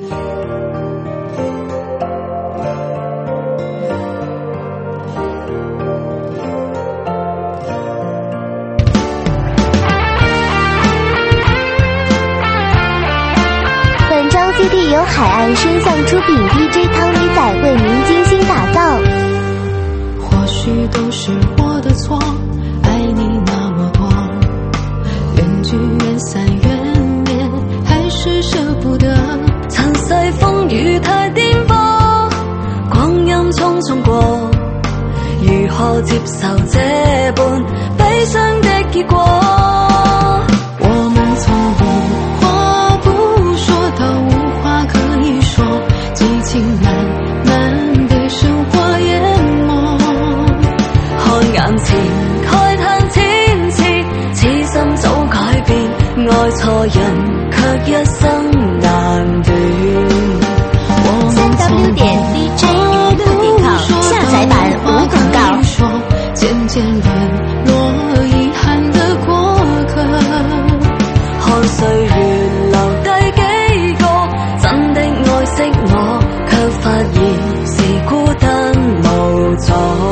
本张 CD 由海岸声像出品 ，DJ 汤米仔为您精心打造。 或许都是我的错，爱你那么多，缘聚缘散缘灭，还是舍不得。 尘世风雨太颠簸，光阴匆匆过，如何接受这般悲傷的結果？ 我們從無話不說到無話可以說，激情慢慢被生活淹沒。 看眼前慨嘆千次，此心早改變，愛錯人卻一生難斷。 3w.dj.com 下載版無廣告。 漸漸淪落遺憾的過客， 看歲月留低幾個真的愛惜我，卻發現是孤單無助。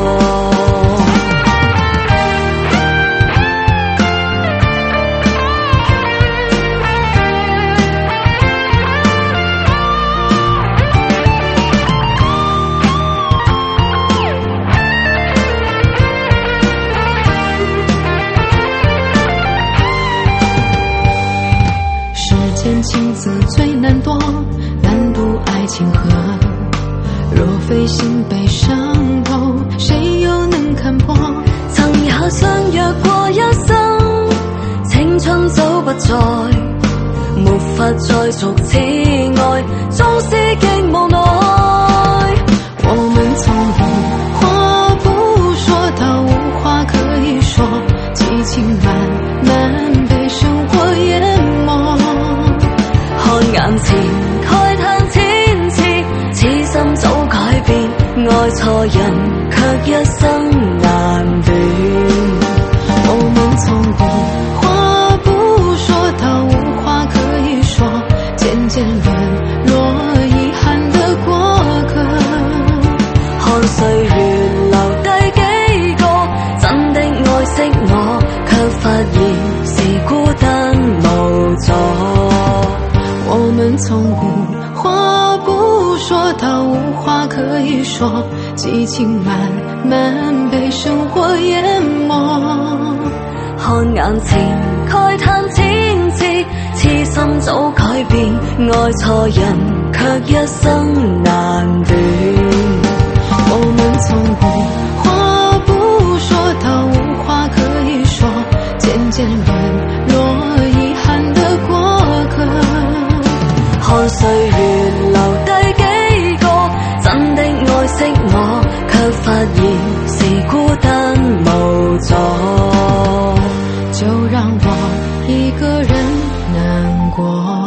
情字最難奪，難渡愛情河。若非心被傷透，誰又能看破？ 曾也相約過一生，青春早不再，沒法再續此愛，終是極無奈。 我們從無話不說到無話可以說，激情慢慢被生活淹沒。 看眼前慨嘆千次，此心早改變，愛錯人卻一生難斷。 我們從無話不說到無話可以說，漸漸淪落遺憾的過客。 看歲月留低幾個真的愛惜我，卻發現是孤單無助。 我們從無話不說到無話可以說，激情慢慢被生活淹沒。 看眼前慨嘆千次，此心早改變，愛錯人卻一生難斷。 我們從無話不說到無話可以說，漸漸淪落遺憾的過客。 看歲月留低幾個真的愛惜我，卻發現是孤單無助。 就讓我一個人難過。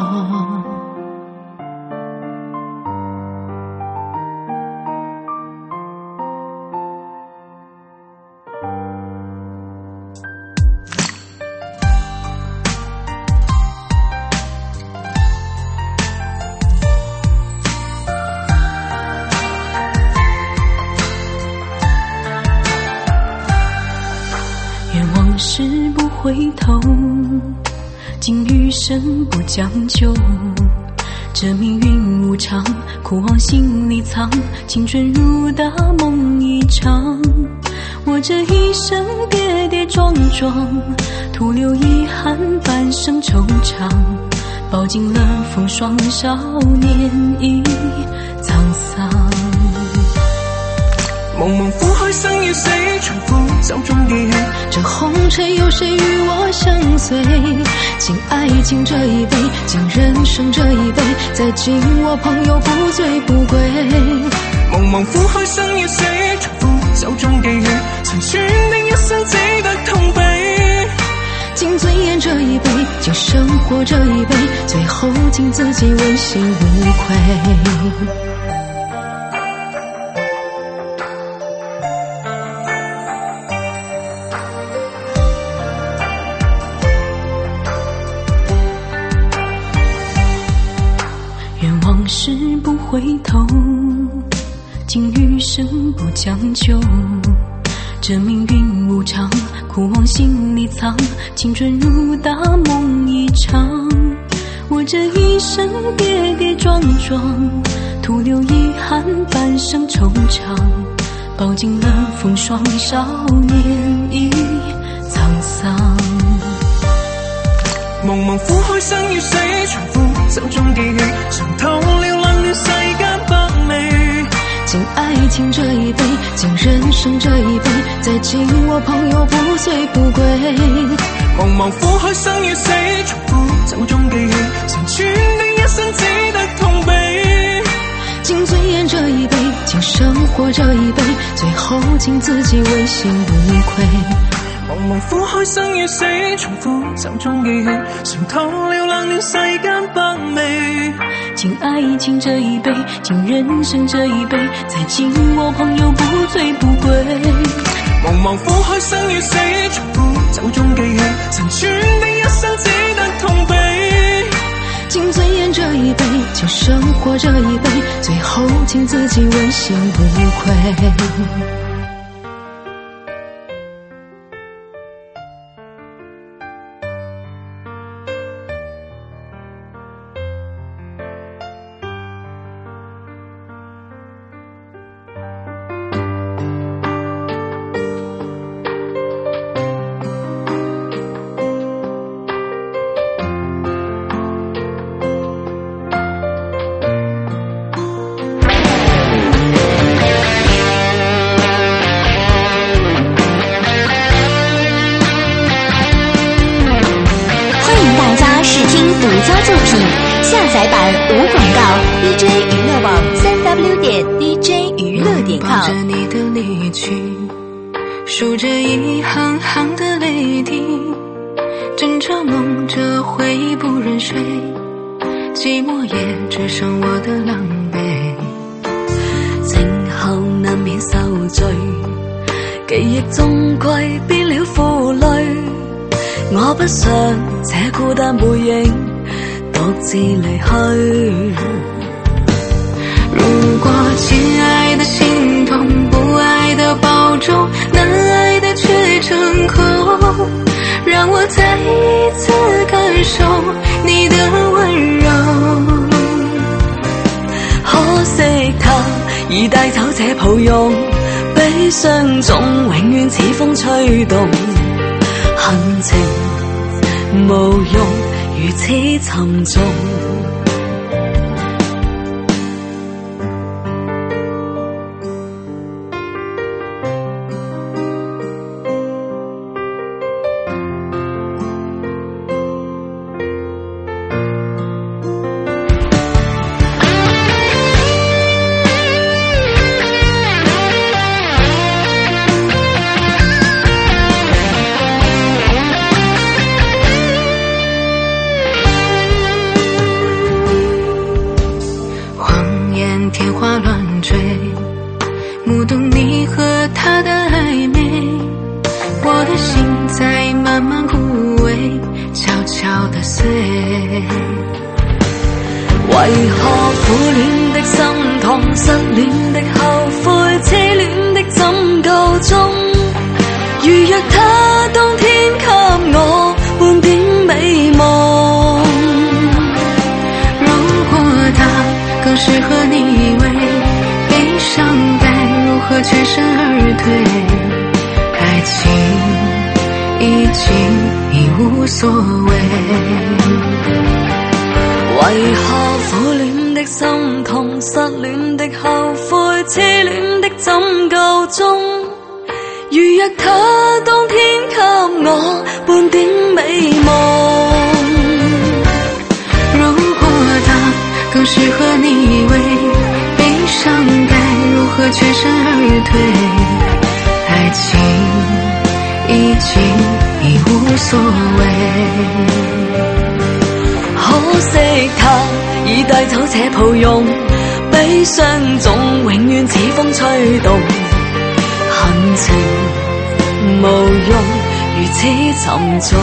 是不回头，竟余生不将就。这命运无常，苦往心里藏，青春如大梦一场。我这一生跌跌撞撞，徒留遗憾，半生惆怅。饱经了风霜，少年已沧桑。 茫茫苦海，生與死，重複手中記憶。 這紅塵有誰與我相隨？敬愛情這一杯，敬人生這一杯，再敬我朋友不醉不歸。 茫茫苦海，生與死，重複手中記憶。曾決定一生只得痛悲。 敬尊嚴這一杯，敬生活這一杯，最後敬自己問心無愧。 願事不回头，今余生不将就。这命运无常，苦往心里藏，青春如大梦一场。我这一生跌跌撞撞，徒留遗憾，半生惆怅。饱经了风霜，少年已沧桑。 茫茫苦海生與死，重複手中記起，嘗透了冷暖世間百味。 敬愛情這一杯，敬人生這一杯，再敬我朋友不醉不歸。 茫茫苦海生與死，重複手中記起，成全你一生只得痛悲。 敬尊嚴這一杯，敬生活這一杯，最後敬自己問心無愧。 茫茫苦海生與死，重複手中記起，嘗透了冷暖世間百味。 敬愛情這一杯，敬人生這一杯，再敬我朋友不醉不歸。 茫茫苦海生與死，重複手中記起，成全你一生只得痛悲。 敬尊嚴這一杯，敬生活這一杯，最後敬自己問心無愧。 下载版无广告 ，DJ 娱乐网3w.dj娱乐.com。 抱着你的离去，数着一行行的泪滴，枕着梦着回忆不忍睡，寂寞也只剩我的狼狈。 靜後難免受罪，記憶終歸變了負累。我不想這孤單背影獨自離去。 如果親愛的心痛，不愛的保重，難愛的卻成空，讓我再一次感受你的溫柔。 可惜他已帶走這抱擁，悲傷中永遠似風吹動，恨情無用，如此沉重。 天花乱坠，目睹你和他的暧昧，我的心在慢慢枯萎，悄悄地碎。 為何苦戀的心痛，失戀的後悔，痴戀的怎夠鐘？如若他當天給我半點美夢， 如果他更適合你為悲傷該如何全身而退？愛情已經已無所謂。 為何苦戀的心痛，失戀的後悔，痴戀的怎夠鐘？如若他當天給我半點美夢， 如果他更適合你為悲傷該如何全身而退？愛情已經已無所謂。 可惜他已帶走這抱擁，悲傷中永遠似風吹動，恨情無用，如此沉重。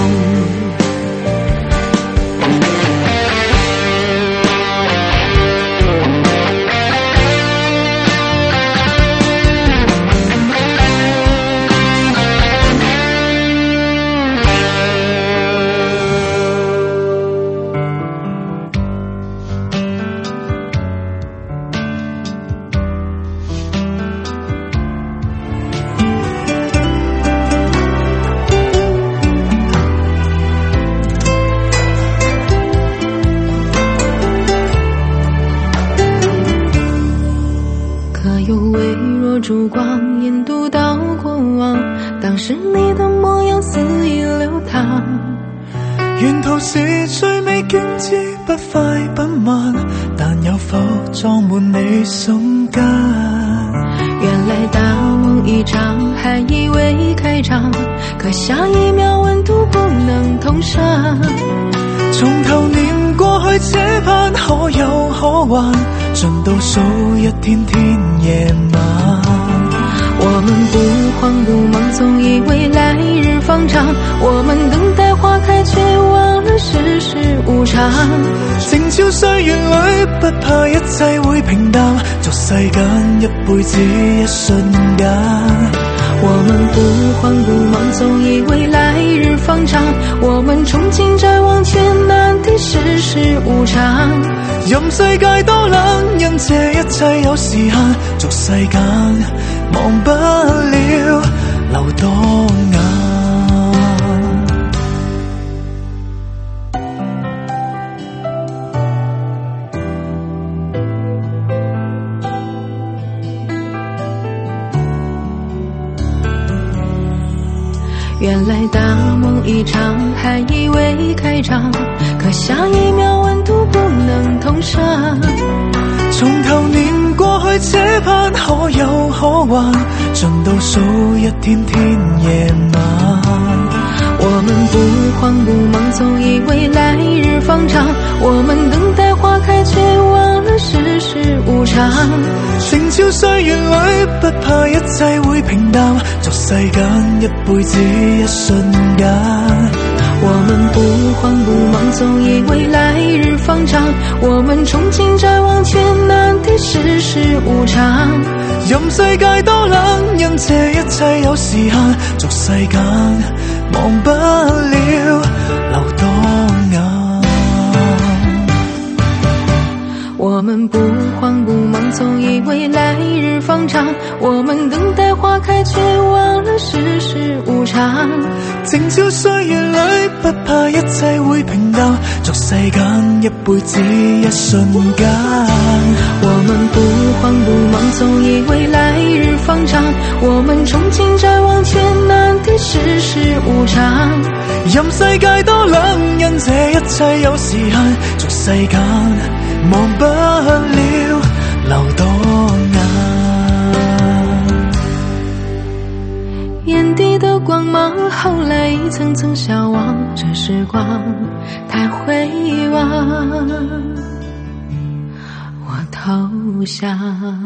烛光研读到过往，当时你的模样肆意流淌。 沿途是最美景致，不快不慢，但有否裝滿你心間？ 原來大夢一場，還以為開場，可下一秒溫度不能同上。 從頭念過去這班可有可還，盡倒數一天天夜晚。 我們不慌不忙，總以為來日方長，我們等待花開，卻忘了世事無常。 靜悄歲月裏，不怕一切會平淡，俗世間一輩子一瞬間。 我們不慌不忙，總以為來日方長，我們憧憬着忘卻難的世事無常。 任世界多冷，因這一切有時限，俗世間忘不了留多眼。 原來大夢一場，還以為開場，可下一秒溫度不能同上。 從頭念過去這班可有可還，盡倒數一天天夜晚。 我們不慌不忙，總以為來日方長，我們等待花開，卻忘了世事無常。 靜悄歲月裏，不怕一切會平淡，俗世間一輩子一瞬間。 我們不慌不忙，總以為來日方長，我們憧憬着忘卻難的世事無常。 任世界多冷，因這一切有時限，俗世間忘不了留多眼。 我們不慌不忙，總以為來日方長，我們等待花開，卻忘了世事無常。 靜悄歲月裏，不怕一切會平淡，俗世間一輩子一瞬間。 我們不慌不忙，總以為來日方長，我們憧憬着忘卻難的世事無常。 任世界多冷，因這一切有時限，俗世間忘不了留多眼。 眼底的光芒，後來一層層消亡，這時光太輝煌，我投降。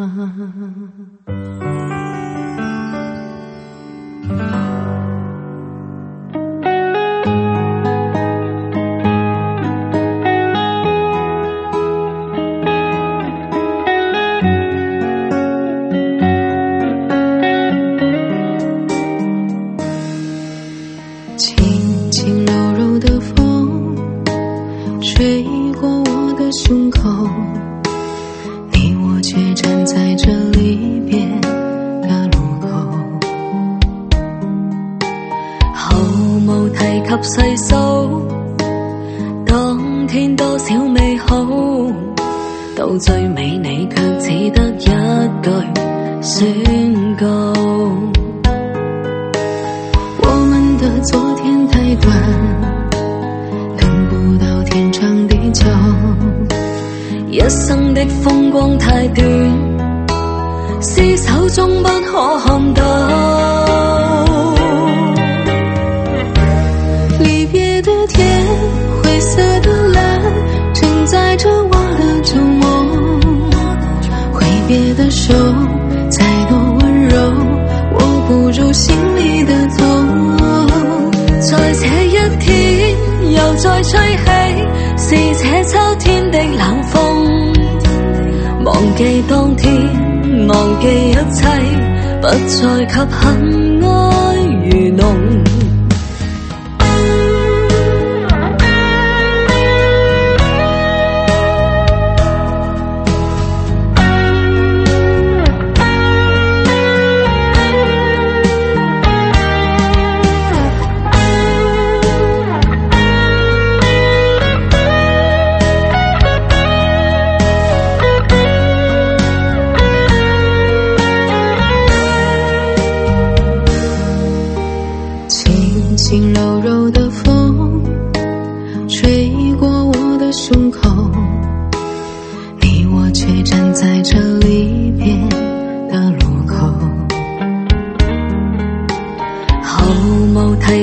細數當天多少美好，到最尾你卻只得一句宣告。我們的昨天太短，等不到天長地久，一生的風光太短，廝守終不可看到。灰色的藍承載着我的舊夢，揮別的手再多溫柔，握不住心裡的痛。在這一天又再吹起，是這秋天的冷風。忘記當天，忘記一切，不再給恨愛愚弄。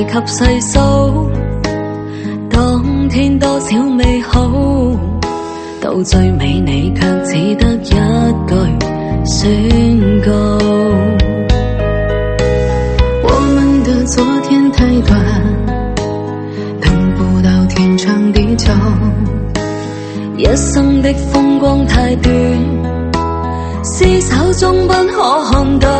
及细数，當天多少美好，到最尾你卻只得一句宣告。 我們的昨天太短，等不到天長地久， 一生的風光太短，廝守終不可看到。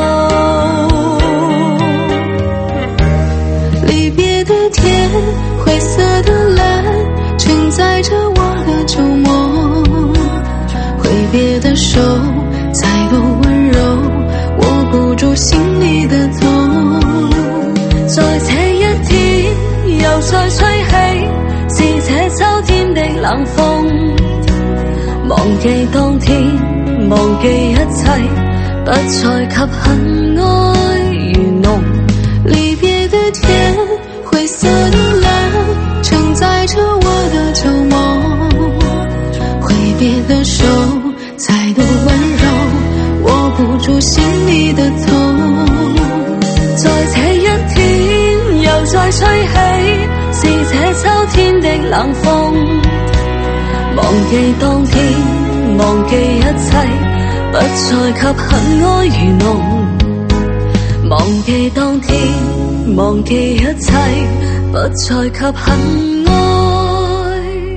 離別的天，灰色的藍，承載着我的舊夢。揮別的手，再多溫柔，握不住心裡的痛。 在這一天，又再吹起，是這秋天的冷風。忘記當天，忘記一切，不再及恨愛如濃。 離別的天，灰色的藍，承載着我的舊夢。揮別的手，再多溫柔，握不住心裡的痛。 在這一天，又再吹起，是這秋天的冷風。忘記當天，忘記一切，不再及恨愛如濃。忘記當天，忘記一切，不再及恨愛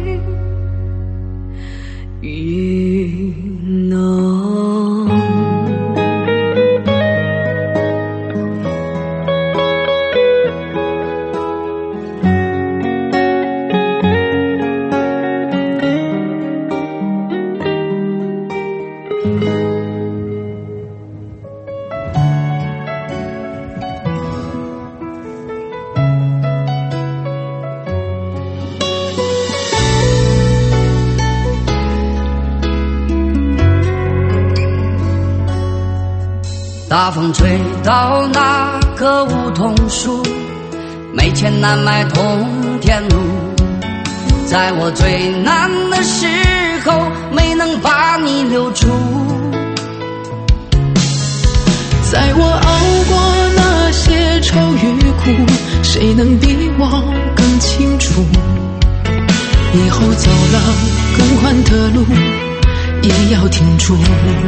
如濃。 大风吹到那棵梧桐树，没钱难买通天路。在我最难的时候，没能把你留住。 在我熬过那些愁与苦，谁能比我更清楚？以后走了更宽的路，也要挺住。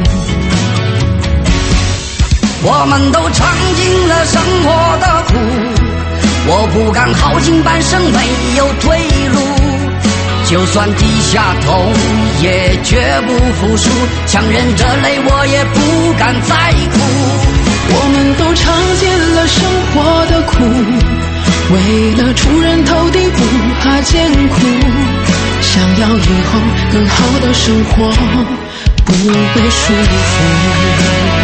我们都尝尽了生活的苦，我不敢耗尽半生没有退路，就算低下头也绝不服输，强忍着泪我也不敢再哭。 我们都尝尽了生活的苦，为了出人头地不怕艰苦，想要以后更好的生活，不被束缚。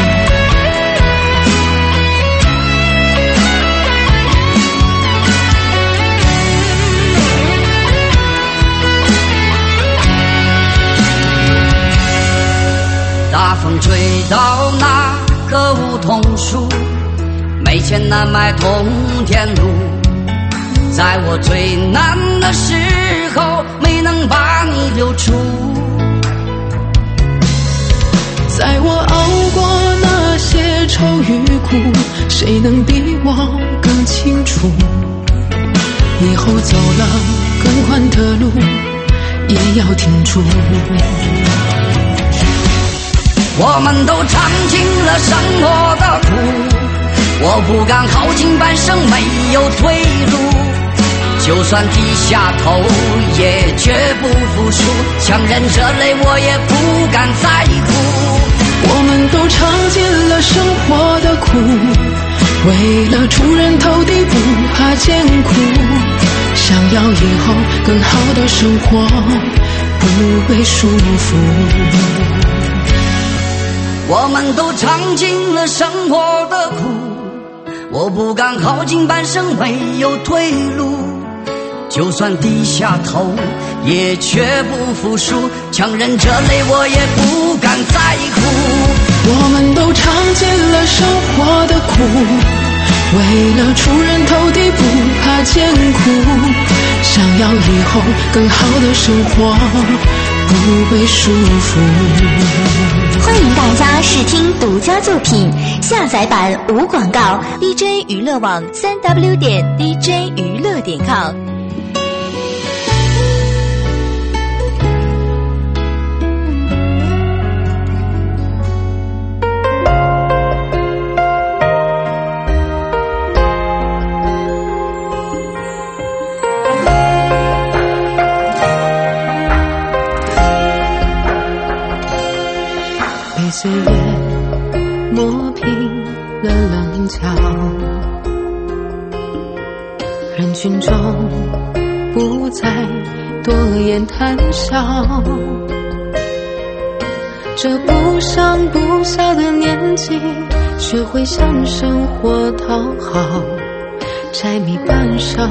大风吹到那棵梧桐树，没钱难买通天路。在我最难的时候，没能把你留住。 在我熬过那些愁与苦，谁能比我更清楚？以后走了更宽的路，也要挺住。 我们都尝尽了生活的苦，我不敢耗尽半生没有退路，就算低下头也绝不服输，强忍着泪我也不敢再哭。 我们都尝尽了生活的苦，为了出人头地不怕艰苦，想要以后更好的生活，不被束缚。 我们都尝尽了生活的苦，我不敢耗尽半生没有退路，就算低下头也绝不服输，强忍着泪我也不敢再哭。 我们都尝尽了生活的苦，为了出人头地不怕艰苦，想要以后更好的生活， 不会束缚。 欢迎大家试听独家作品，下载版无广告。DJ 娱乐网3w.dj 娱乐.com。 岁月磨平了棱角，人群中不再多言谈笑，这不上不下的年纪，学会向生活讨好，柴米半上，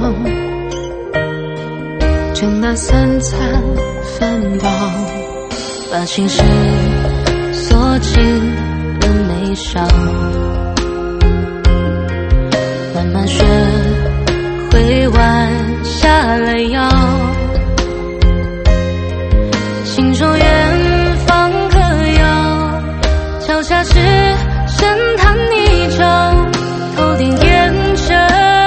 就那3餐饭饱， 把心事锁进了眉梢，慢慢学会弯下了腰，心中远方可遥，脚下是深潭泥沼，头顶烟尘，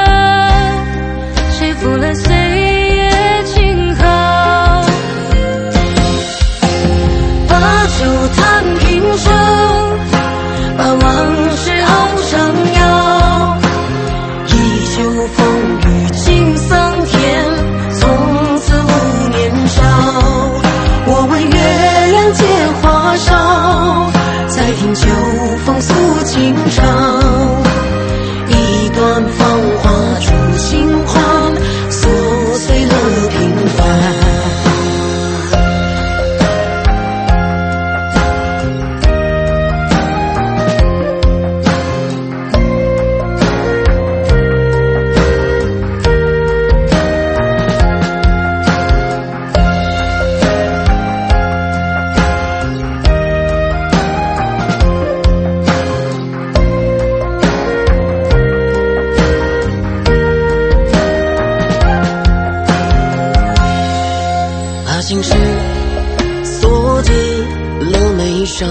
谁负了岁月静好，把酒叹平生，把往事熬成药，依旧风雨尽桑田，从此无年少。我为月亮借花梢，再听秋风诉情长，一段芳华出清欢，琐碎了平凡。心事锁进了眉梢，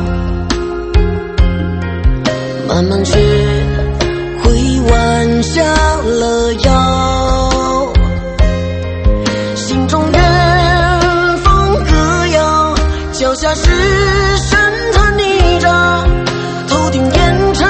慢慢学会弯下了腰，心中远方歌谣，脚下是深潭泥沼，头顶烟尘，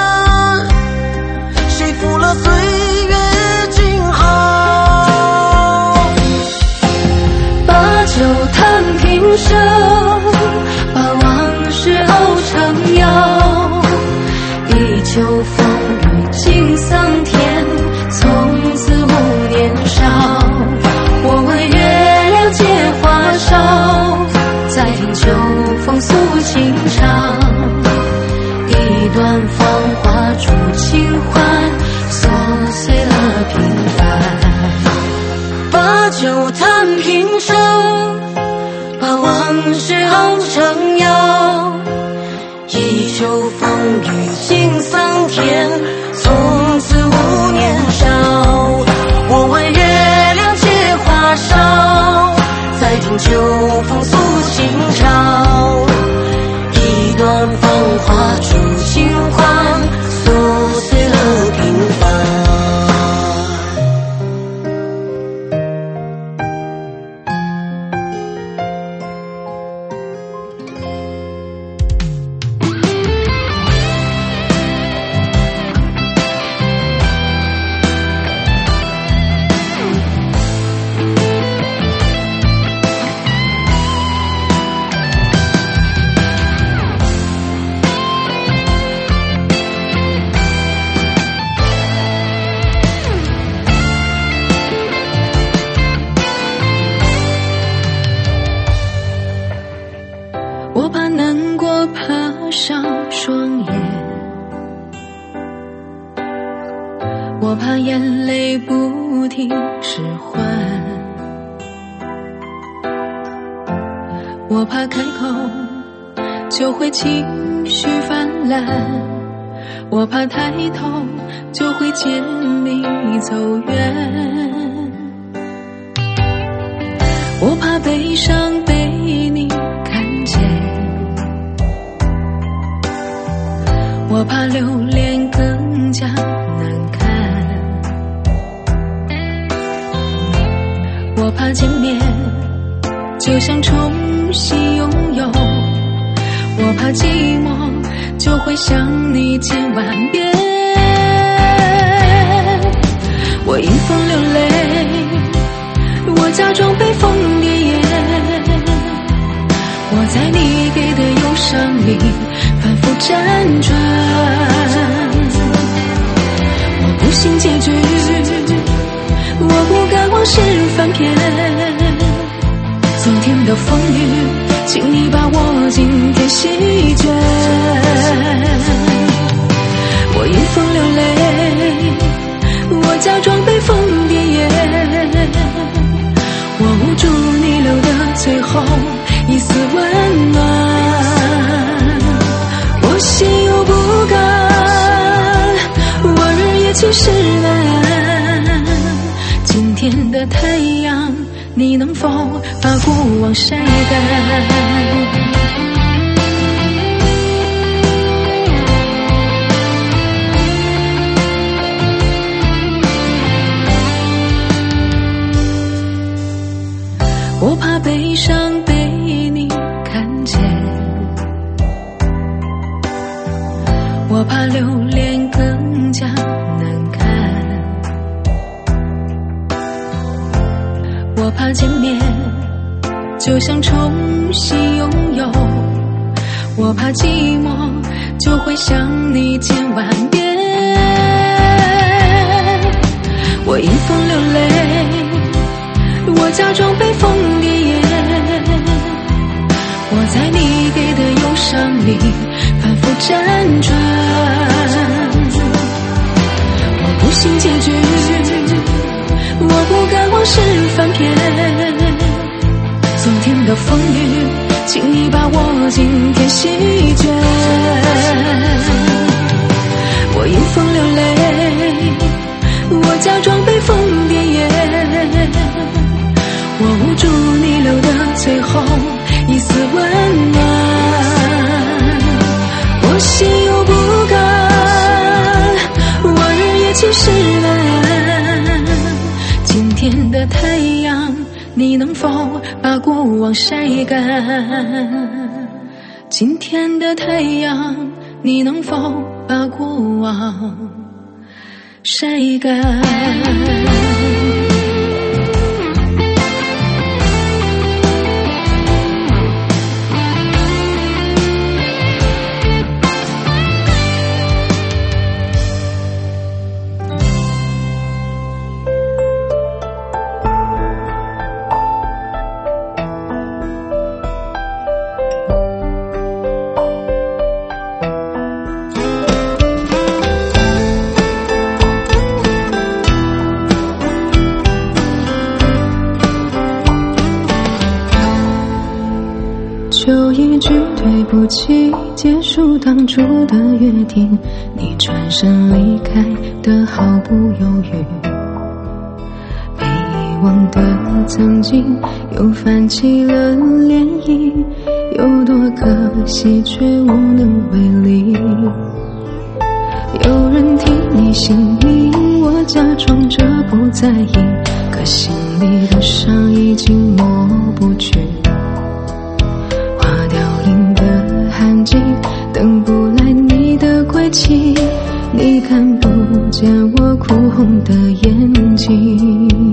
谁负了岁月静好，把酒叹平生，把往事熬成药，依旧风雨尽桑田，从此无年少。我为月亮借花梢，再听秋风诉情长，一段芳华出清欢，琐碎了平凡。把酒叹平生，把往事熬成药，依旧风雨尽桑田，从此无年少。我为月亮借花梢，再听秋风诉情长，一段芳华出清欢，琐碎了平凡。我怕难过爬上双眼，我怕眼泪不停释怀，我怕开口就会情绪泛滥，我怕抬头就会见你走远，我怕悲伤被就会想你千万遍。我迎风流泪，我假装被风潋滟，我在你给的忧伤里反复辗转。我不信结局，我不敢往事翻篇。昨天的风雨，请你把我今天席卷。我迎风流泪，我假装被风潋滟，我捂住你留的最后一丝温暖。我心有不甘，我日夜寝食难。今天的太阳，你能否把过往晒干？我怕悲伤被你看见，我怕留恋更加难看，我怕见面就像重新拥有，我怕寂寞就会想你千万遍。我迎风流泪，我假装被风潋滟，我在你给的忧伤里反复辗转。我不信结局，我不敢往事翻篇。昨天的风雨，请你把我今天席卷。我迎风流泪，我假装被风潋滟，我捂住你留的最后一丝温暖。我心有不甘，我日夜寝食难。今天的太阳，你能否把过往晒干？今天的太阳，你能否把过往晒干？ 就一句对不起，结束当初的约定，你转身离开的毫不犹豫。被遗忘的曾经又泛起了涟漪，有多可惜却无能为力。有人替你姓名，我假装着不在意，可心里的伤已经抹不去。痕迹等不来你的归期，你看不见我哭红的眼睛。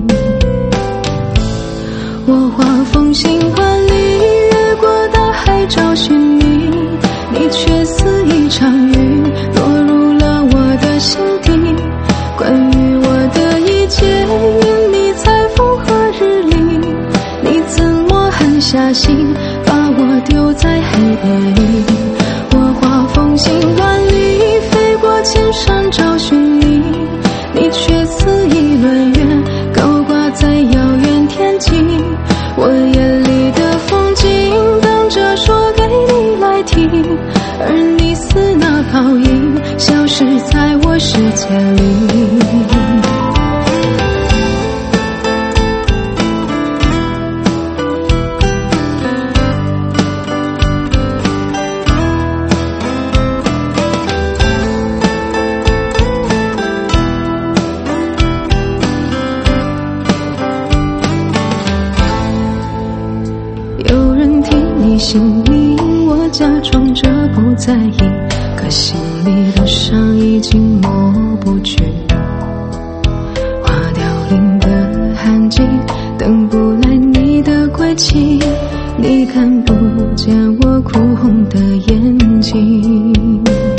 我画风行万里，越过大海找寻你，你却似一场雨，落入了我的心底。关于我的一切，因你在风和日丽，你怎么狠下心把我丢在黑夜里？我画风行万里，飞过千山找寻你，你却似一轮月，高挂在遥远天际。我眼里的风景，等着说给你来听，而你似那泡影，消失在我世界里。姓名我假装着不在意，可可心里的伤已经抹不去，花凋零的痕迹，等不来你的归期，你看不见我哭红的眼睛。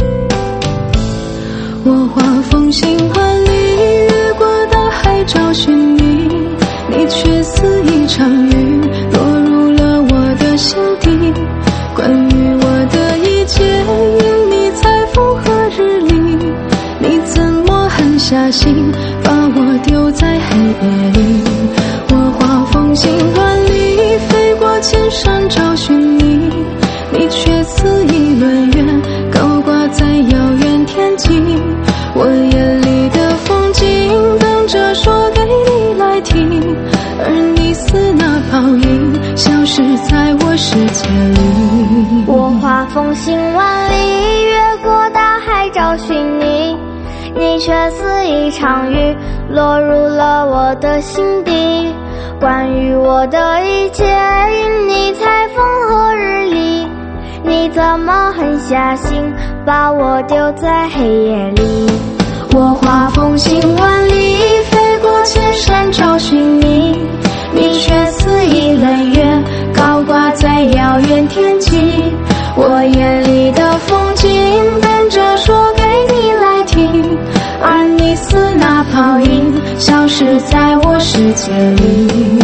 我画风行万里，越过大海找寻你，你却似一场雨，落入了我的心底。关于我的一切，因你在风和日丽，你怎么狠下心把我丢在黑夜里？我画风行万里，飞过千山找寻你，你却似一轮月，高挂在遥远天际。我眼里的风景，等着说给你来听，而你似那泡影，消失在我世界里。 我画风行万里，越过大海找寻你，你却似一场雨，落入了我的心底。关于我的一切，因你才风和日丽，你怎么狠下心把我丢在黑夜里？我画风行万里，飞过千山找寻你，你却似一轮月，高挂在遥远天际。我眼里的风景，等着说给你来听，而你似那泡影，消失在我世界里。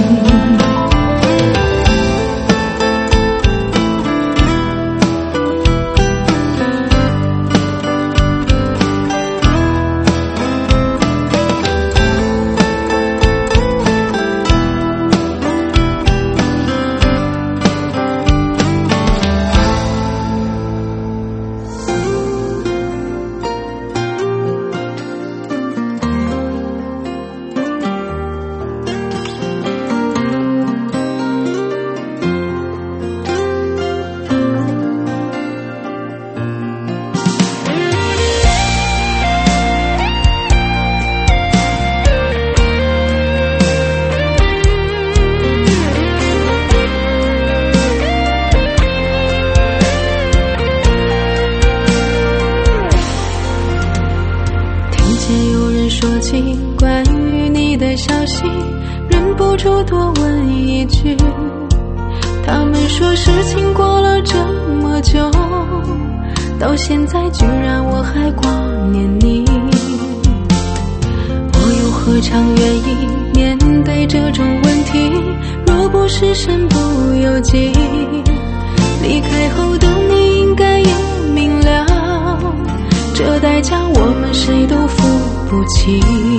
关于你的消息，忍不住多问一句，他们说事情过了这么久，到现在居然我还挂念你。我又何尝愿意面对这种问题，若不是身不由己，离开后的你应该也明了，这代价我们谁都付不起。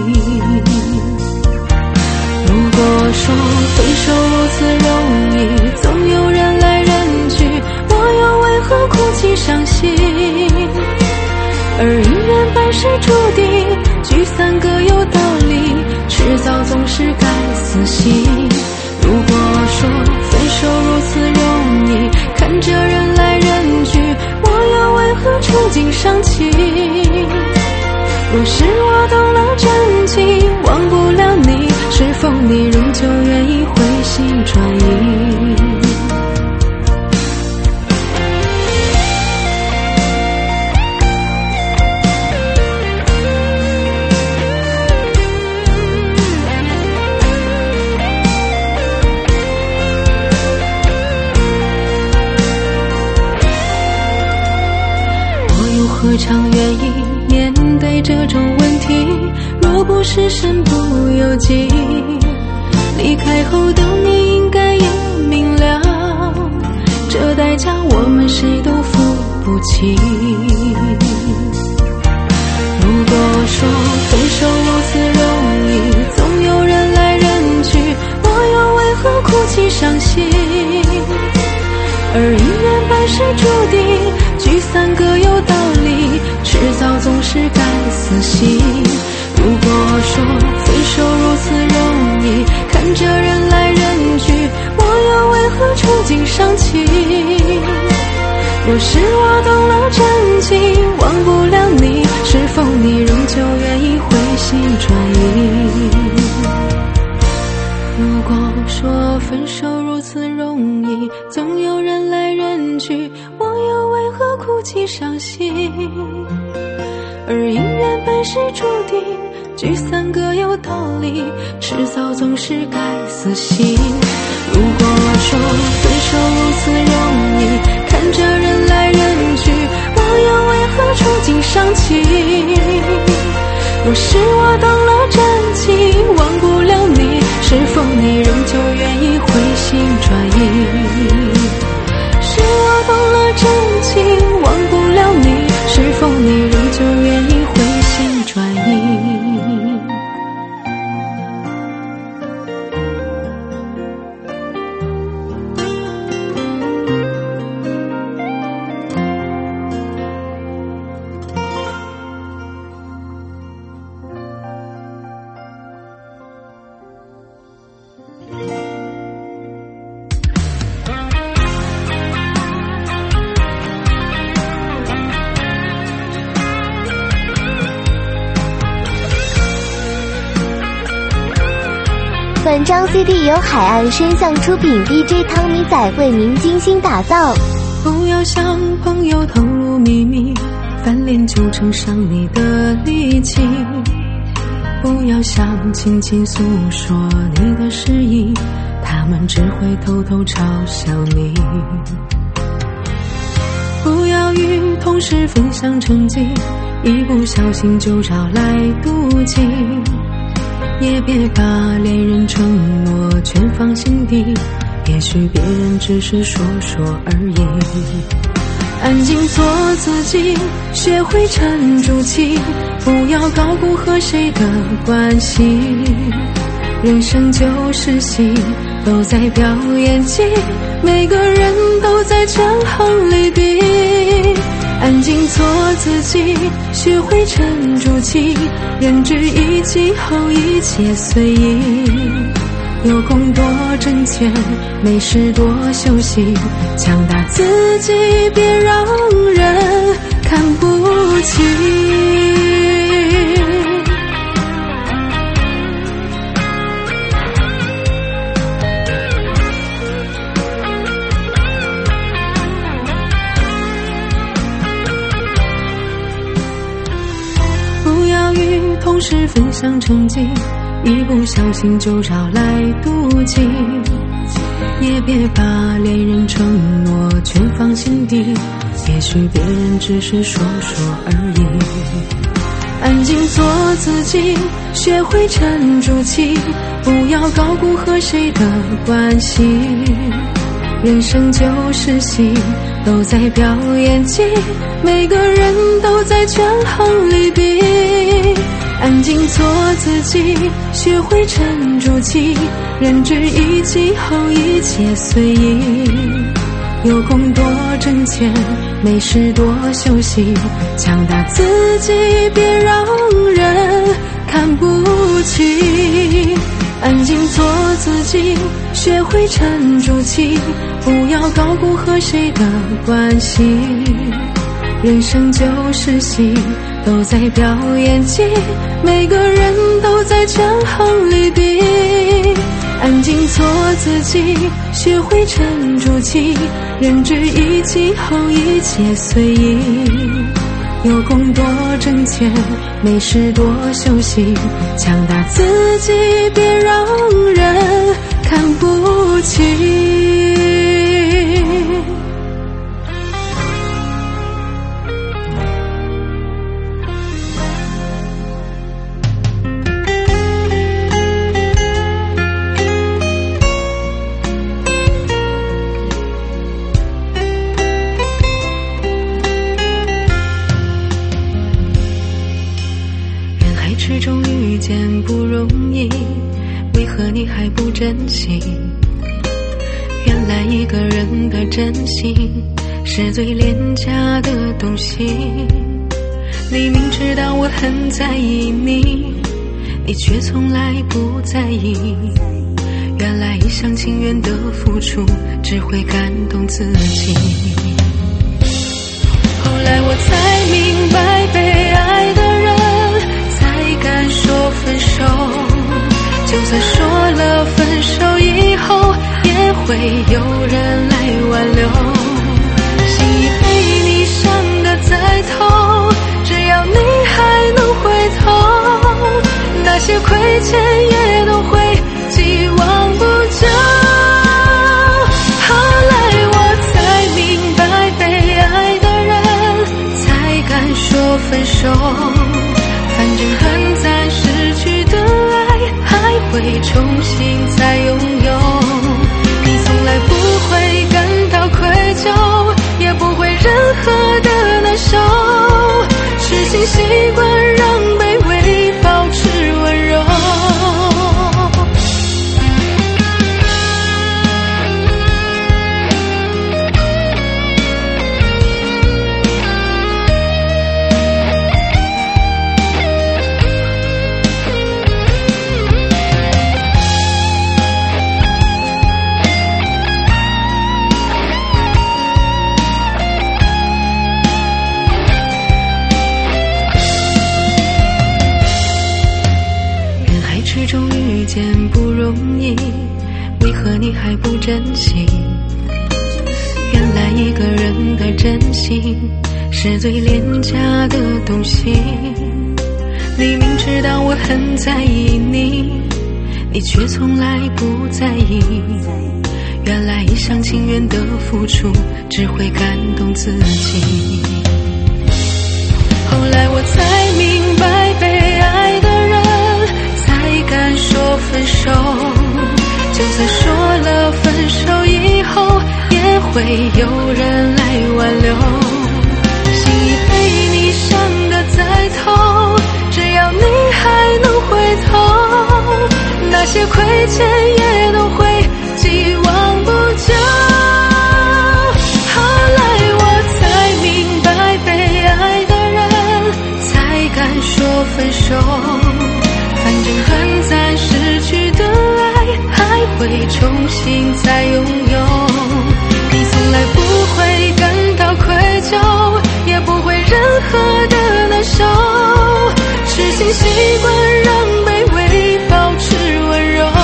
如果说分手如此容易，总有人来人去，我又为何哭泣伤心？而姻缘本是注定，聚散各有道理，迟早总是该死心。如果说分手如此容易，看着人来人去，我又为何触景伤情？若是我动了真情，忘不了你，是否你仍旧愿意回心转意？我又何尝愿意面对这种问题，若不是身不由己，离开后的你应该也明了，这代价我们谁都付不起。如果说分手如此容易，总有人来人去，我又为何哭泣伤心？而姻缘本是注定，聚散各有道理，迟早总是该死心。如果说分手如此容易，看着人来人去，我又为何触景伤情？若是我动了真情，忘不了你，是否你仍旧愿意回心转意？如果说分手如此容易，总有人来人去，我又为何哭泣伤心。而姻缘本是注定，聚散各有道理，迟早总是该死心。如果我说分手如此容易，看着人来人去，我又为何触景伤情？若是我动了真情，忘不了你，是否你仍旧愿意回心转意？是我动了真情，忘不了你，是否你仍旧愿意回心转意？ 本张 CD 由海岸声像出品 ，DJ 汤米仔为您精心打造。 不要向朋友透露秘密，翻脸就成伤你的利器。不要向亲戚诉说你的失意，他们只会偷偷嘲笑你。不要与同事分享成绩，一不小心就招来妒忌。也别把恋人承诺全放心底，也许别人只是说说而已。安静做自己，学会沉住气，不要高估和谁的关系。人生就是戏，都在表演技，每个人都在权衡利弊。安静做自己，学会沉住气，仁至义尽后一切随意。有空多挣钱，没事多休息，强大自己，别让人看不起。同事分享成绩，一不小心就招来妒忌。也别把恋人承诺全放心底，也许别人只是说说而已。安静做自己，学会沉住气，不要高估和谁的关系。人生就是戏，都在表演技，每个人都在权衡利弊。安静做自己，学会沉住气，仁至义尽后一切随意。有空多挣钱，没事多休息，强大自己，别让人看不起。安静做自己，学会沉住气，不要高估和谁的关系。人生就是戏，都在表演技，每个人都在权衡利弊。安静做自己，学会沉住气，仁至义尽后一切随意。有空多挣钱，没事多休息，强大自己，别让人看不起。始终遇见不容易，为何你还不珍惜？原来一个人的真心是最廉价的东西。你明知道我很在意你，你却从来不在意。原来一厢情愿的付出只会感动自己。后来我才明白，被爱的人敢说分手，就算说了分手以后，也会有人来挽留。心已被你伤欠也都会既往不咎。后来我才明白，被爱的人才敢说分手，反正很暂时去的爱还会重新再拥有。你从来不会感到愧疚，也不会任何的难受，痴心习惯让卑微保持温柔。终遇见不容易，为何你还不珍惜？原来一个人的真心是最廉价的东西。你明知道我很在意你，你却从来不在意。原来一厢情愿的付出只会感动自己。后来我才明白，被爱的人敢说分手，就算说了分手以后，也会有人来挽留。心已被你伤得再透，只要你还能回头，那些亏欠也都会既往不咎。后来我才明白，被爱的人才敢说分手，反正很暂时去的爱还会重新再拥有。你从来不会感到愧疚，也不会任何的难受，痴心习惯让卑微保持温柔。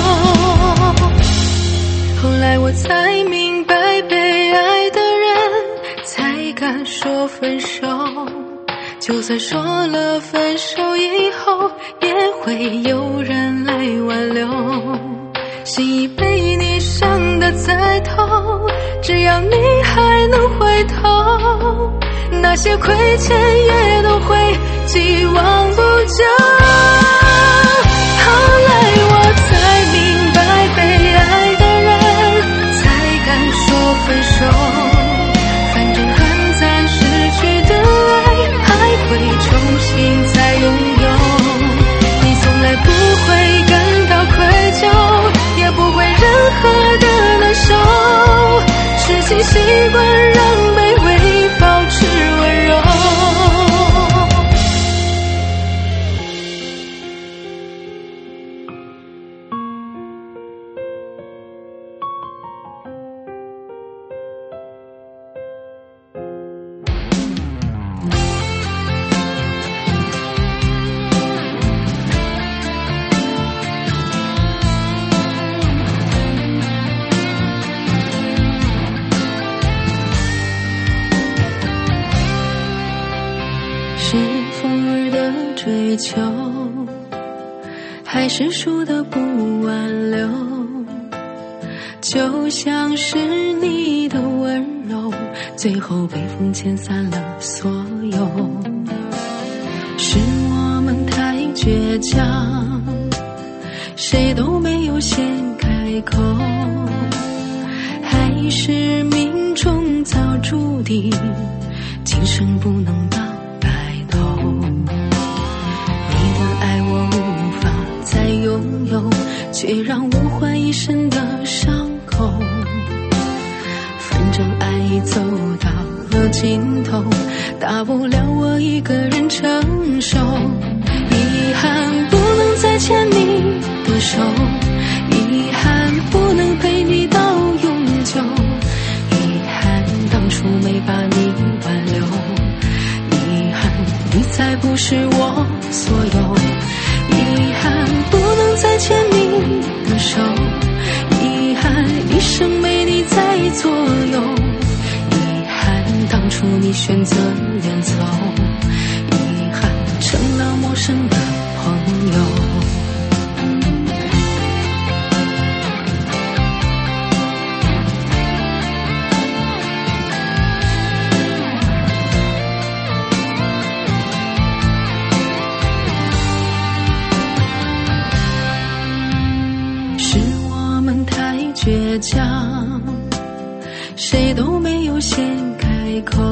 后来我才明白，被爱的人才敢说分手，就算说了分手以后，也会有人来挽留。心已被你伤得再透，只要你还能回头，那些亏欠也都会既往不咎。后来我才明白，被爱的人才敢说分手，反正很暂时去的爱还会重新再拥有。你从来不会感到愧疚，也不会任何的难受，痴心习惯让卑微保持温柔。是风儿的追求，还是输的不挽留？就像是你的温柔，最后被风遣散了所有。是我们太倔强，谁都没有先开口，还是命中早注定，今生不能当白头。你的爱我无法再拥有，却让我怀一身的伤口。反正爱已走到了尽头，大不了我一个人承受。遗憾不能再牵你的手，遗憾不能陪你到永久，遗憾当初没把你挽留，遗憾你再不是我所有。遗憾不能再牵你的手，遗憾一生没你在左右，遗憾当初你选择远走，遗憾成了陌生的朋友。 想，谁都没有先开口，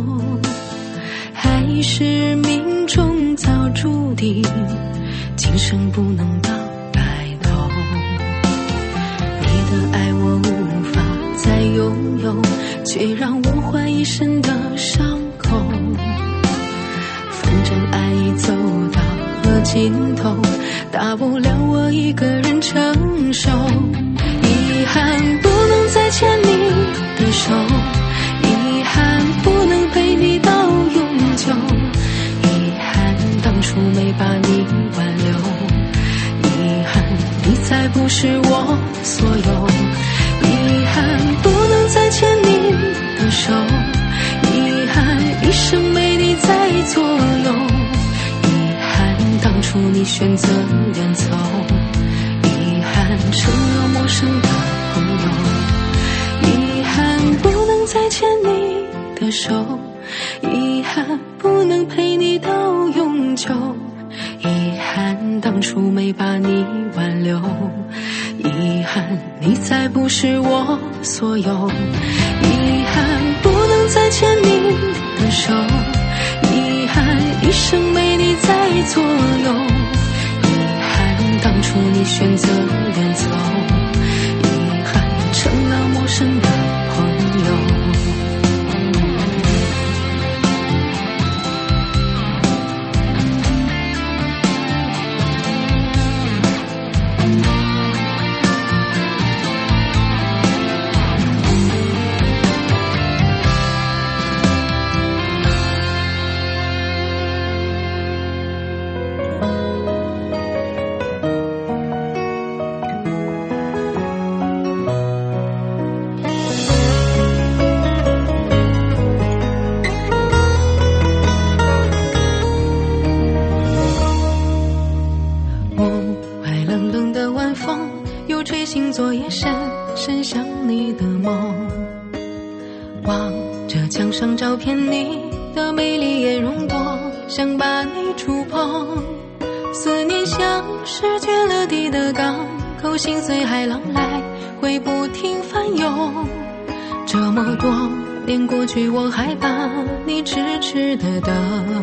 还是命中早注定，今生不能到白头。你的爱我无法再拥有，却让我怀疑深的伤口。反正爱已走到了尽头，大不了我一个人承受。遗憾不能再牵你的手，遗憾不能陪你到永久，遗憾当初没把你挽留，遗憾你再不是我所有。遗憾不能再牵你的手，遗憾一生没你在左右，遗憾当初你选择远走，遗憾成了陌生的朋友。遗憾不能再牵你的手，遗憾不能陪你到永久，遗憾当初没把你挽留，遗憾你再不是我所有。遗憾不能再牵你的手，遗憾一生没你在左右，遗憾当初你选择远走，遗憾成了陌生的朋友。吹醒昨夜深深想你的梦，望着墙上照片，你的美丽颜容多想把你触碰，思念像是决了堤的港口，心随海浪来回不停翻涌。这么多年过去，我还把你痴痴地等。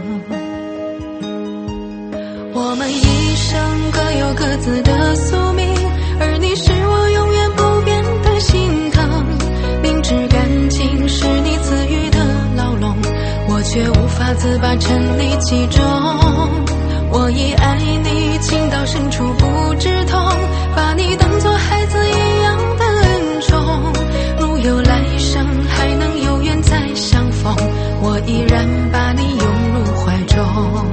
我们一生各有各自的宿命，而你是我永远不变的心疼。明知感情是你赐予的牢笼，我却无法自拔沉溺其中。我已爱你情到深处不知痛，把你当作孩子一样的恩宠。如有来生还能有缘再相逢，我依然把你拥入怀中。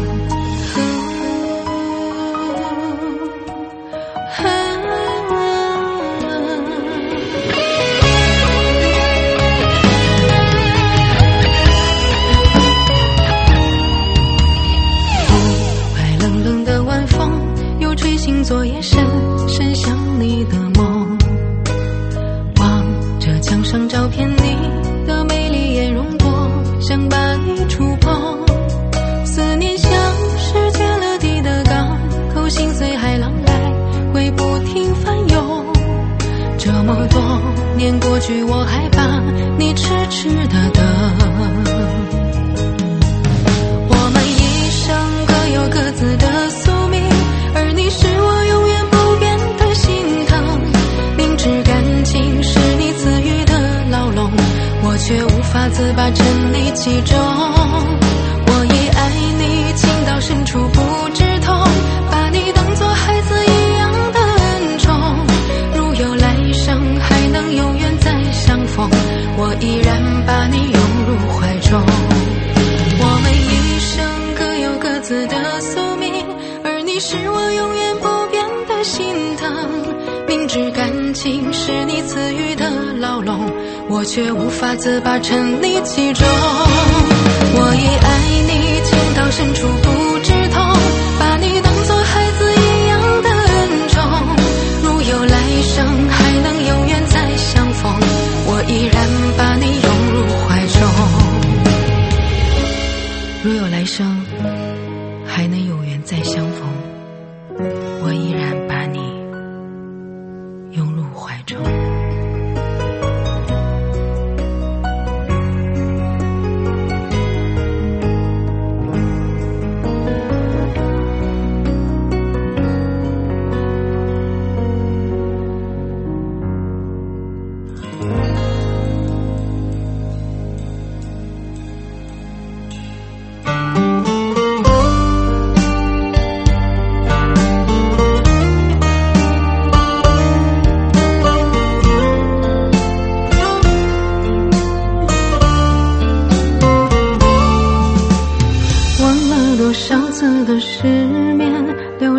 昨夜深深想你的梦，望着墙上照片，你的美丽颜容多想把你触碰，思念像是决了堤的港口，心随海浪来回不停翻涌。这么多年过去，我还把你痴痴地等。我们一生各有各自的宿命，而你是我永远不变的心疼。明知感情是你赐予的牢笼，我却无法自拔沉溺其中。我已爱你情到深处不知痛，把你当作孩子一样的恩宠。如有来生还能有缘再相逢，我依然把你拥入怀中。我们一生各有各自的宿命，而你是我永远不变的心疼。明知感情是你赐予的牢笼，我却无法自拔沉溺其中。我已爱你情到深处不知痛，把你当作孩子一样的恩宠。如有来生还能有缘再相逢，我依然把你拥入怀中。如有来生还能有缘再相逢，我依然把你拥入怀中。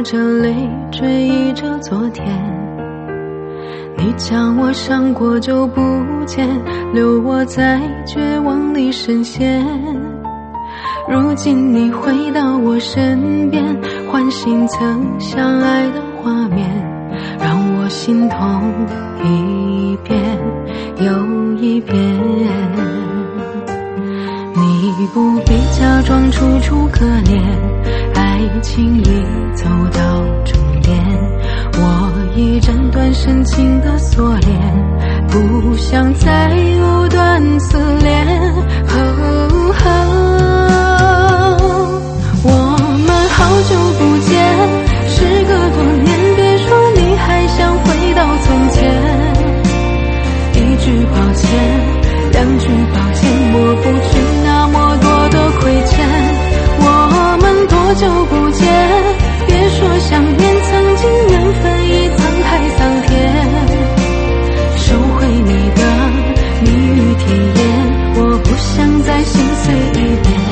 着泪追忆着昨天，你将我伤过就不见，留我在绝望里深陷。如今你回到我身边，唤醒曾相爱的画面，让我心痛一遍又一遍。你不必假装楚楚可怜，爱情已走到终点，我已斩断深情的锁链，不想再无端撕裂。我们好久不见，时隔多年，别说你还想回到从前。一句抱歉，两句抱歉，抹不去那么多的亏欠。我们多久不见，别说想念，曾经缘分已沧海桑田。收回你的蜜语甜言，我不想再心碎一遍。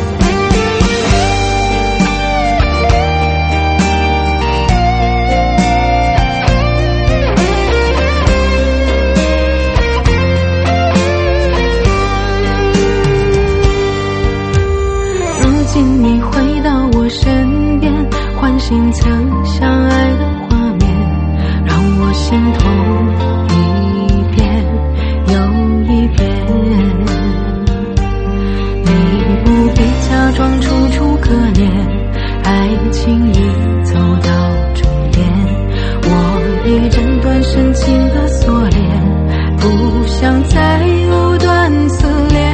你回到我身边，唤醒曾相爱的画面，让我心痛一遍又一遍。你不必假装楚楚可怜，爱情已走到终点，我已斩断深情的锁链，不想再无端撕裂。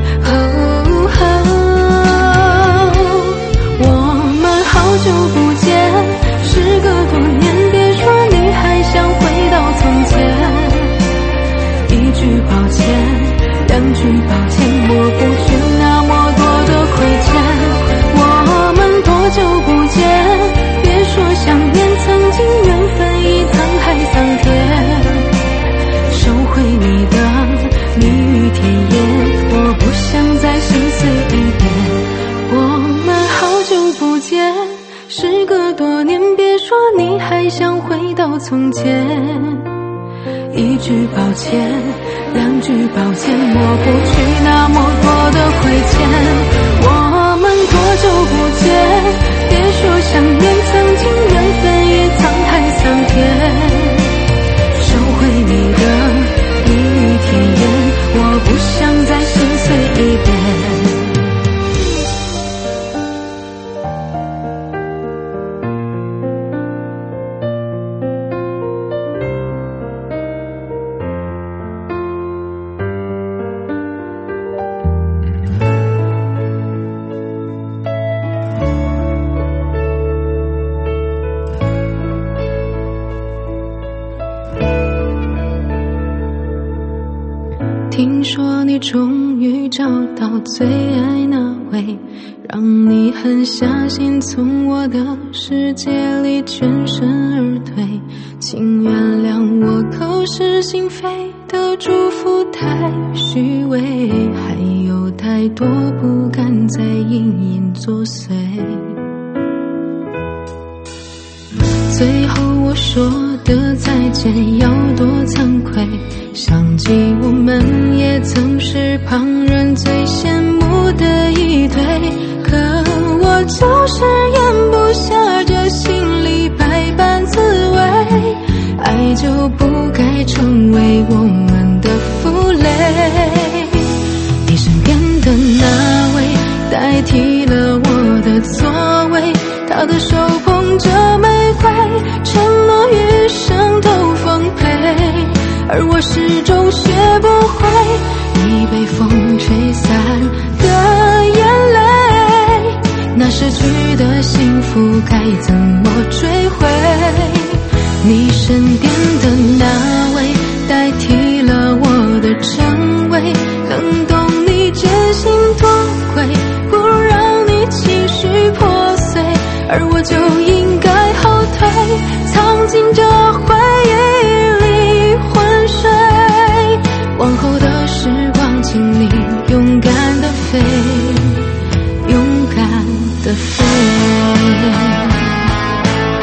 好久不见，时隔多年，别说你还想回到从前。一句抱歉，两句抱歉，抹不去那么多的亏欠。我们多久不见，别说想念，曾经缘分已沧海桑田。收回你的蜜语甜言，我不想再心碎一遍。我们好久不见，时隔多年，别说你还想回到从前。一句抱歉，两句抱歉，抹不去那么多的亏欠。我们多久不见，别说想念，曾经缘分已沧海桑田。收回你的蜜语甜言，我不想再心碎一遍。听说你终于找到最爱那位，让你很相信，从我的世界里全身而退。请原谅我口是心非的祝福太虚伪，还有太多不敢再隐隐作祟。最后我说的再见要多惭愧，想起我们也曾是旁人最羡慕的一对，可我就是咽不下这心里百般滋味，爱就不该成为我们的负累。你身边的那位代替了我的座位，他的手捧着玫瑰，承诺余生都奉陪，而我始终学不会你被风吹散的眼泪，那失去的幸福该怎么追回？你身边的那位代替了我的称谓，能懂你艰辛多亏，不让你情绪破碎，而我就应该后退，藏进这回忆里昏睡。往后的时光，请你勇敢地飞，勇敢地飞。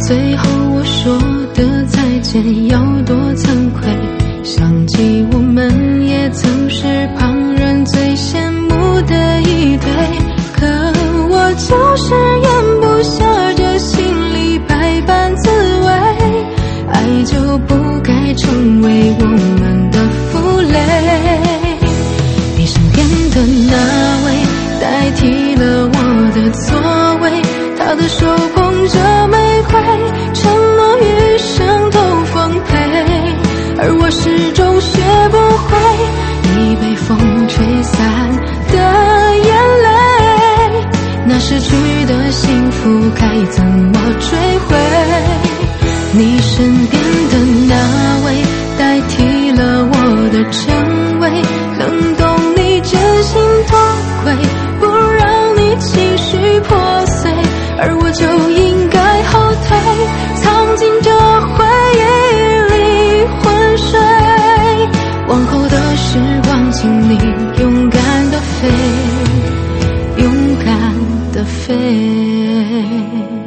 最后我说的再见要多惭愧，想起我们也曾是旁人最羡慕的一对，可我就是咽不下这心里百般滋味，爱就不该成为我们的负累。你身边的那位代替了我的座位，他的手捧着玫瑰，承诺余生都奉陪，而我始终学不会你被风吹散的眼泪，那失去的幸福该怎么追回？你身边的那位代替了我的称谓，能懂你真心多亏，不让你情绪破碎，而我就应该后退，藏进这回忆里昏睡，往后的时光请你勇敢地飞，勇敢地飞。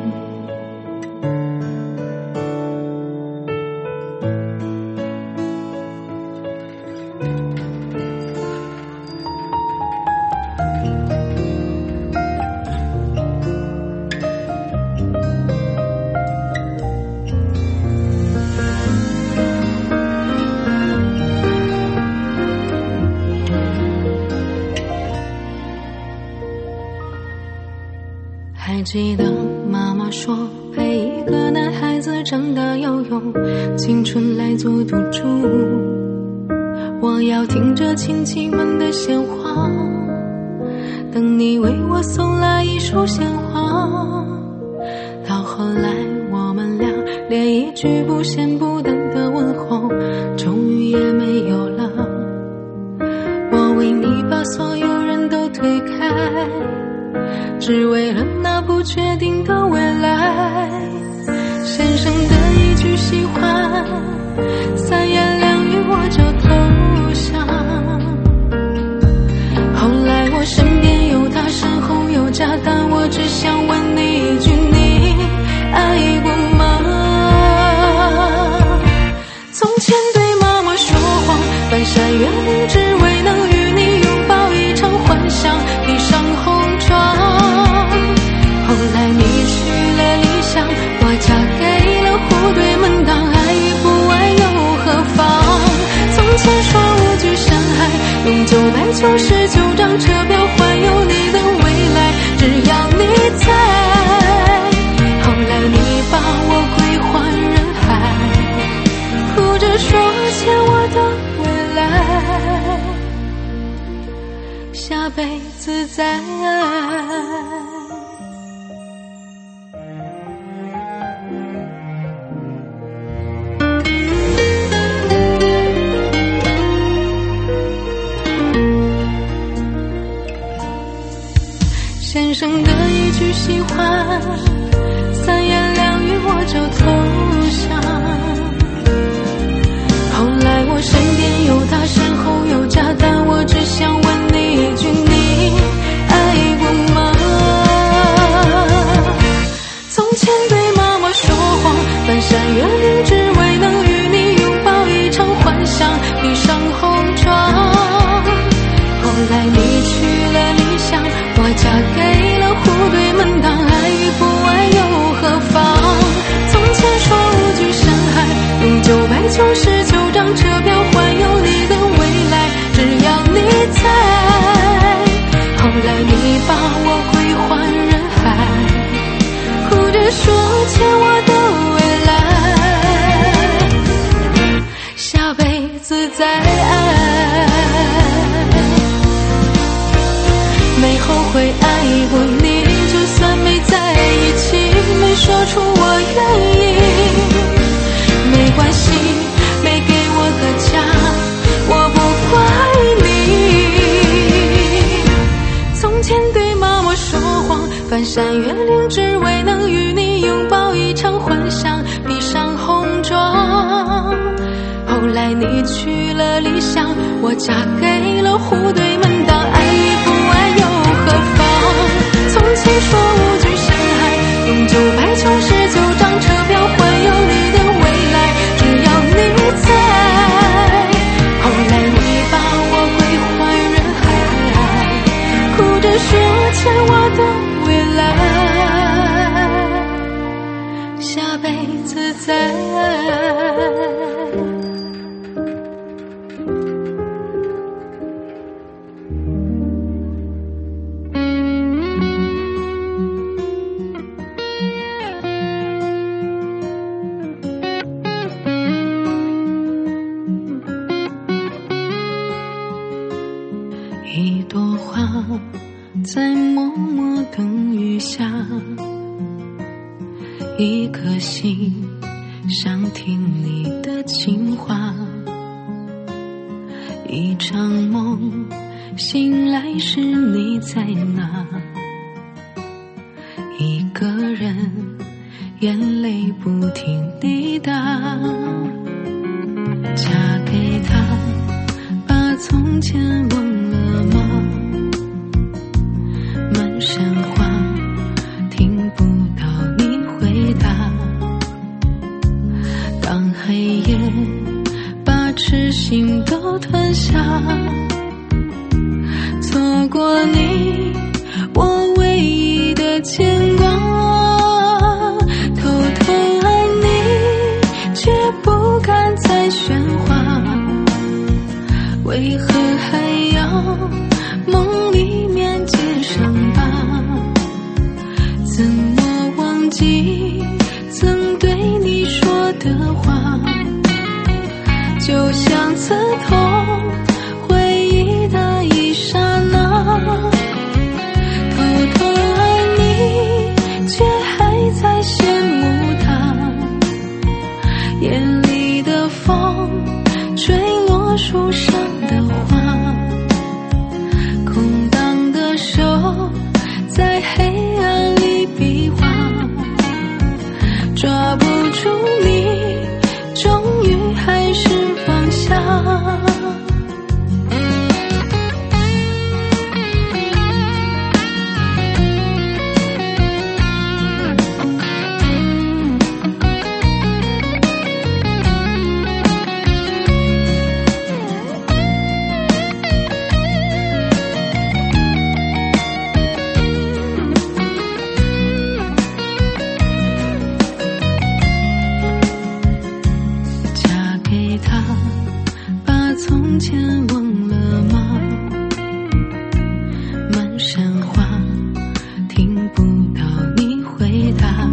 还记得妈妈说陪一个男孩子长大要用青春来做赌注，我要听着亲戚们的闲话，等你为我送来一束鲜花。到后来我们俩连一句不咸不淡的问候终于也没有了，我为你把所有人都推开，只为了那不确定的未来。先生的一句喜欢，三言两语我就投降。后来我身边有他，身后有家，但我只想问你一句，你爱过吗？从前对妈妈说谎，翻山越岭只为能与你拥抱一场幻想，披上红妆。后来你去了理想，我嫁给了户对门当，爱与不爱又何妨？从前说无惧伤害，用999张车票环游你的未来，只要你在。后来你把我归还人海，哭着说欠我的未来，下辈子再爱。先生的一句喜欢，三言两语我就投降。后来我身边有他，身后有家，但我只想问你一句，你爱过吗？从前对妈妈说谎，翻山越岭只为能与你拥抱一场幻想，披上红妆。后来你去了理想，我嫁给了户对门当，爱与不爱又何妨？从前说无惧伤害，用999张车票环游你的未来，只要你在。后来你把我归还人海，哭着说欠我的未来，下辈子再爱。没后悔爱过你，就算没在一起，没说出我愿意，没关系，没给我个家，我不怪你。从前对妈妈说谎，翻山越岭只为能与你拥抱一场幻想，披上红妆。后来你去了理想，我嫁给了户对门当，爱与不爱又何妨？从前说无惧伤害，用999张车票在。一朵花在默默等雨下，一颗心想听你的情话，一场梦醒来时你在哪，一个人眼泪不停滴答，嫁给他把从前忘了吗，满身花听不到你回答，当黑夜把痴心都吞下，错过你我唯一的牵挂，偷偷爱你却不敢再喧哗，为何还要梦里面结伤疤，怎么忘记曾对你说的话，就像刺痛回忆的一刹那，偷偷爱你却还在羡慕他，眼里的风吹落树上的花，空荡的手在黑暗里比划，抓不住你终于还是放下。从前忘了吗，满身花听不到你回答，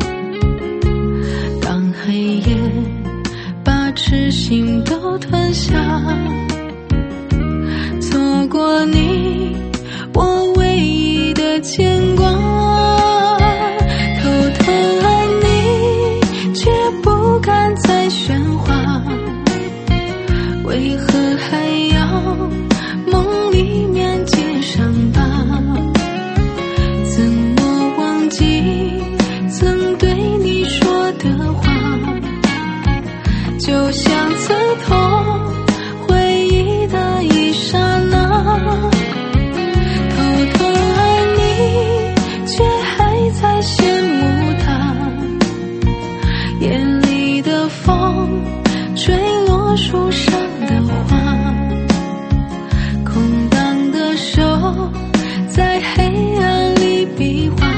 当黑夜把痴心都吞下，错过你我唯一的牵挂，偷偷爱你却不敢再喧哗，为何还要梦里面结伤疤，怎么忘记曾对你说的话，就像刺痛回忆的一刹那，偷偷爱你却还在羡慕他，眼里的风吹落树上的花，空荡的手在黑暗里比划，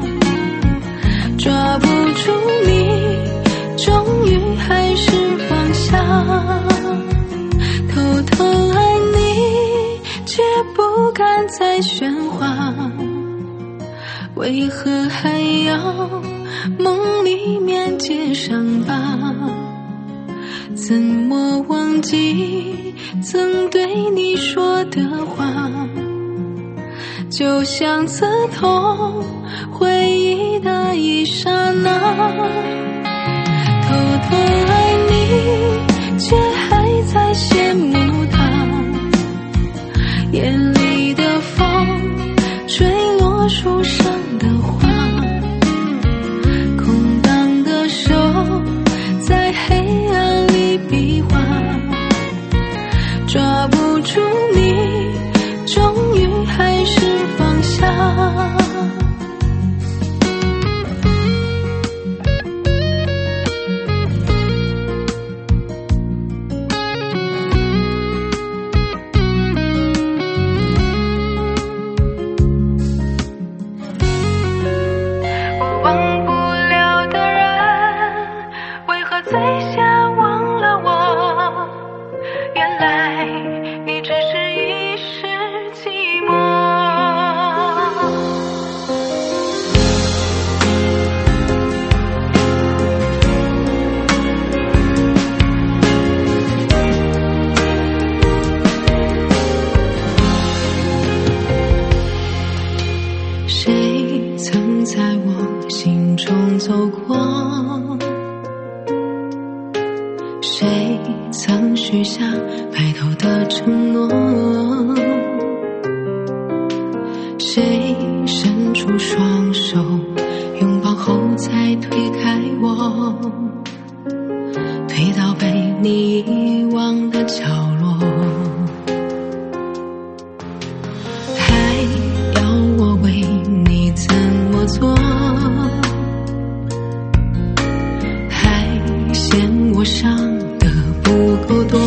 抓不住你终于还是放下，偷偷爱你却不敢再喧哗，为何还要梦里面结伤疤，怎么忘记曾对你说的话，就像刺痛回忆的一刹那，偷偷爱你却还在羡慕他，眼里的风吹落树上的花，空荡的手在黑暗里比划，抓不住你终于还是放下。 曾走过？谁曾许下白头的承诺？谁伸出双手拥抱后才推开我，推到被你遗忘的角落？还要我为你怎么做？还嫌我伤得不够多？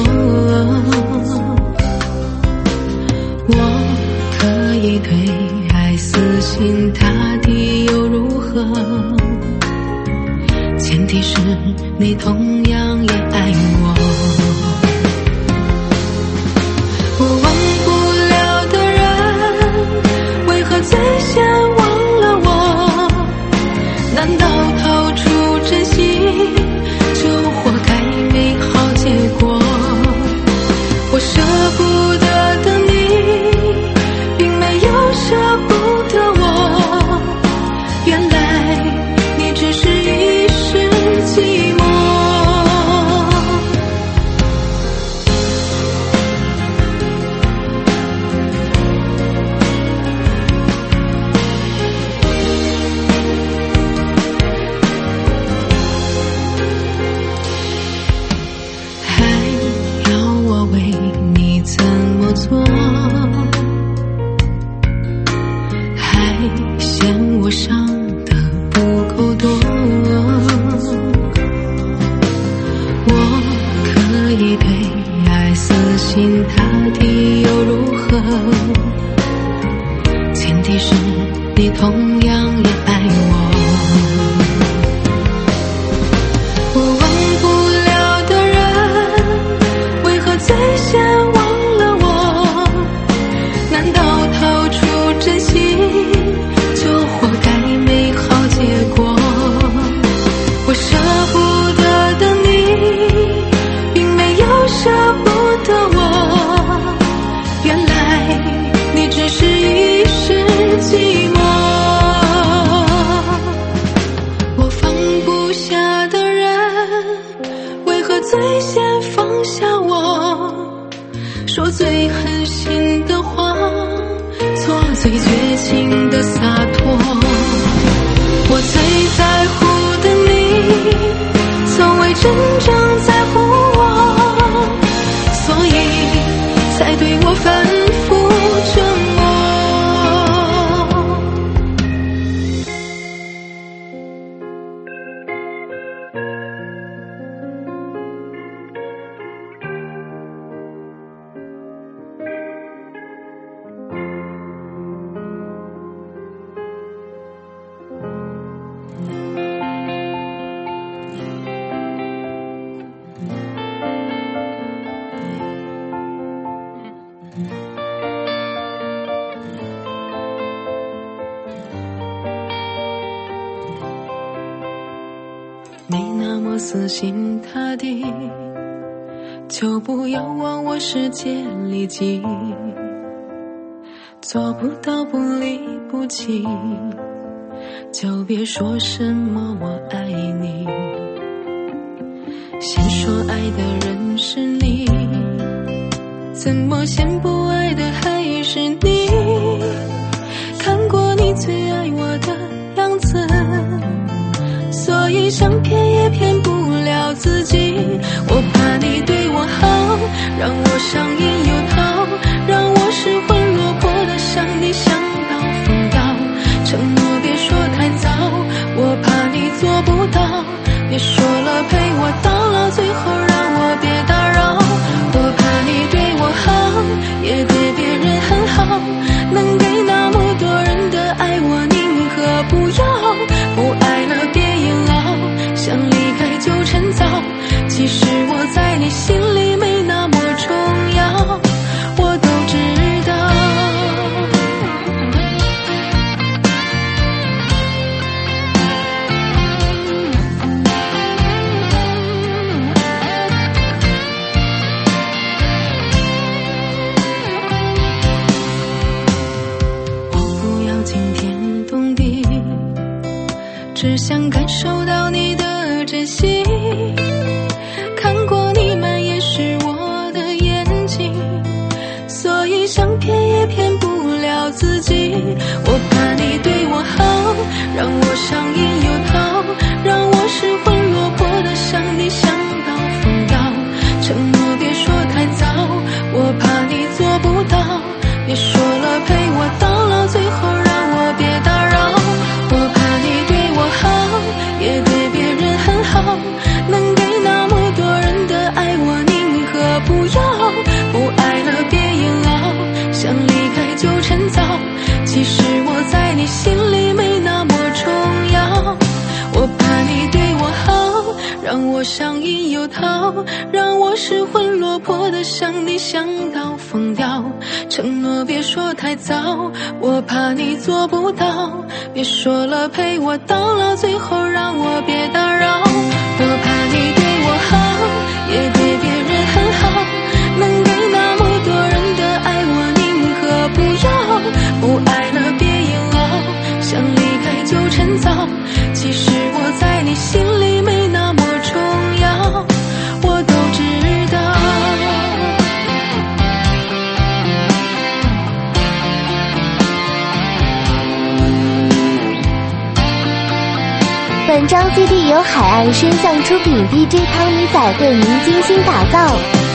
我可以对爱死心塌地又如何？前提是你同样也爱我。我忘不了的人，为何最先忘了我？难道掏出真心就活该没好结果？我舍不得的你，并没有舍不得我，原来你只是一时寂寞。还要我为你怎么做？还嫌我伤得不够多？我可以对爱死心塌地又如何？前提是你同样也爱我。我忘不了的人，为何最先忘了我？难道掏出真心就活该没好结果？我舍不得的你，并没有舍不得我，原来你只是一时寂寞。我放不下的人，为何最先放下我？说最狠心的话，做最绝情的洒脱。我最在乎的你，从未真正在乎我，所以才对我反复折磨。没那么死心塌地，就不要往我世界里挤。做不到不离不弃，就别说什么我爱你。先说爱的人是你，怎么先不爱的还是你？看过你最爱我的样子，所以想骗也骗不了自己。我怕你对我好，让我上瘾又逃，让我失魂落魄的想你想到疯掉。承诺别说太早，我怕你做不到，别说了陪我到老，最后让我别打扰。我怕你对我好，也对别人很好，能给那么多人的爱我宁可不要。不爱了别硬熬，想离开就趁早，其实我在你心里没那么重要，我都知道。 受到你的珍惜，看过你满眼是我的眼睛，所以想骗也骗不了自己。我怕你对我好，让我上瘾又逃，让我失魂落魄的想你想到疯掉。承诺别说太早，我怕你做不到，别说了陪我到老，最后让我别打扰。我怕你对我好，也对别人很好，能给那么多人的爱我宁可不要。不爱了别硬熬，想离开就趁早，其实我在你心里没那么重要。我怕你对我好，让我上瘾又逃，让我失魂落魄的想你想到疯掉。承诺别说太早，我怕你做不到，别说了陪我到老，最后让我别打扰。我怕你对我好，也对别人很好，能给那么多人的爱我宁可不要。不爱了别硬熬，想离开就趁早，其实我在你心里没那么重要，我都知道。 本张 CD 由海岸声像出品， DJ 汤米仔为您精心打造。